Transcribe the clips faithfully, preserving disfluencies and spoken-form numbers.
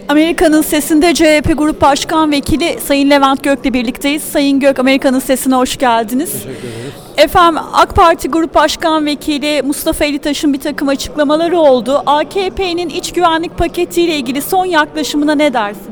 Amerika'nın Sesi'nde C H P Grup Başkan Vekili Sayın Levent Gök'le birlikteyiz. Sayın Gök, Amerika'nın Sesi'ne hoş geldiniz. Teşekkür ederiz. Efendim, AK Parti Grup Başkan Vekili Mustafa Elitaş'ın bir takım açıklamaları oldu. A K P'nin iç güvenlik paketiyle ilgili son yaklaşımına ne dersiniz?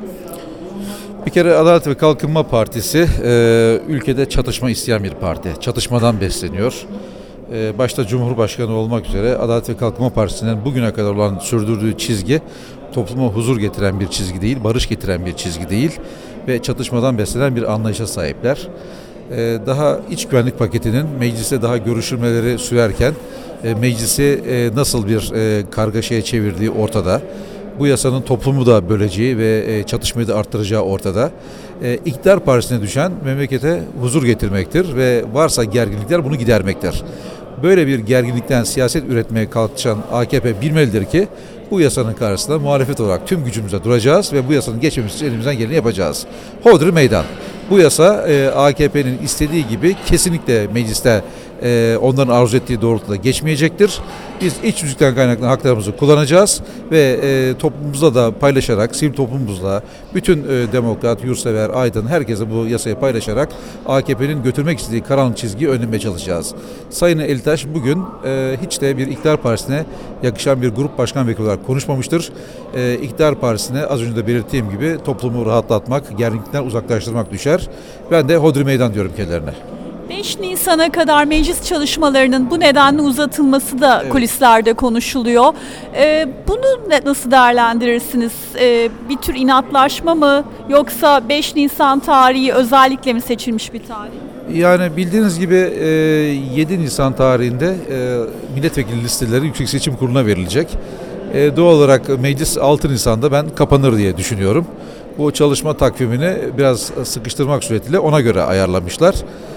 Bir kere Adalet ve Kalkınma Partisi e, ülkede çatışma isteyen bir parti. Çatışmadan besleniyor. E, başta Cumhurbaşkanı olmak üzere Adalet ve Kalkınma Partisi'nin bugüne kadar olan sürdürdüğü çizgi topluma huzur getiren bir çizgi değil, barış getiren bir çizgi değil ve çatışmadan beslenen bir anlayışa sahipler. E, daha iç güvenlik paketinin mecliste daha görüşülmeleri sürerken e, meclisi e, nasıl bir e, kargaşaya çevirdiği ortada. Bu yasanın toplumu da böleceği ve e, çatışmayı da arttıracağı ortada. E, İktidar partisine düşen memlekete huzur getirmektir ve varsa gerginlikler bunu gidermektir. Böyle bir gerginlikten siyaset üretmeye kalkışan A K P bilmelidir ki bu yasanın karşısında muhalefet olarak tüm gücümüzle duracağız ve bu yasanın geçmemesi için elimizden geleni yapacağız. Hodri meydan. Bu yasa e, A K P'nin istediği gibi kesinlikle mecliste e, onların arzu ettiği doğrultuda geçmeyecektir. Biz iç müzikten kaynaklanan haklarımızı kullanacağız ve e, toplumumuzla da paylaşarak, sivil toplumumuzla, bütün e, demokrat, yurtsever, aydın herkese bu yasayı paylaşarak A K P'nin götürmek istediği karanlık çizgiyi önlemeye çalışacağız. Sayın Elitaş bugün e, hiç de bir iktidar partisine yakışan bir grup başkan vekili olarak konuşmamıştır. E, iktidar partisine az önce de belirttiğim gibi toplumu rahatlatmak, gerginlikten uzaklaştırmak düşer. Ben de hodri meydan diyorum kendilerine. beş Nisan'a kadar meclis çalışmalarının bu nedenle uzatılması da Evet. kulislerde konuşuluyor. Ee, bunu ne- nasıl değerlendirirsiniz? Ee, bir tür inatlaşma mı, yoksa beş Nisan tarihi özellikle mi seçilmiş bir tarih? Yani bildiğiniz gibi e, yedi Nisan tarihinde e, milletvekili listeleri Yüksek Seçim Kurulu'na verilecek. E, doğal olarak meclis altı Nisan'da ben kapanır diye düşünüyorum. Bu çalışma takvimini biraz sıkıştırmak suretiyle ona göre ayarlamışlar.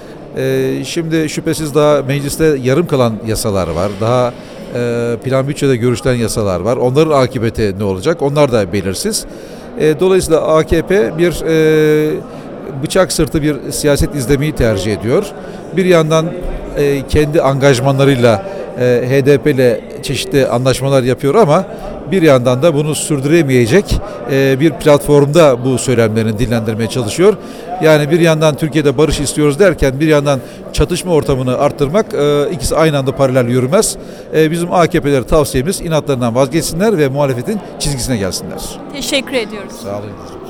E, şimdi şüphesiz daha mecliste yarım kalan yasalar var. Daha e, plan bütçede görüşülen yasalar var. Onların akıbeti ne olacak? Onlar da belirsiz. E, dolayısıyla A K P bir e, bıçak sırtı bir siyaset izlemeyi tercih ediyor. Bir yandan e, kendi angajmanlarıyla e, H D P ile çeşitli anlaşmalar yapıyor ama bir yandan da bunu sürdüremeyecek e, bir platformda bu söylemlerini dillendirmeye çalışıyor. Yani bir yandan Türkiye'de barış istiyoruz derken bir yandan çatışma ortamını arttırmak, e, ikisi aynı anda paralel yürümez. E, bizim A K P'lere tavsiyemiz inatlarından vazgeçsinler ve muhalefetin çizgisine gelsinler. Teşekkür ediyoruz. Sağ olun.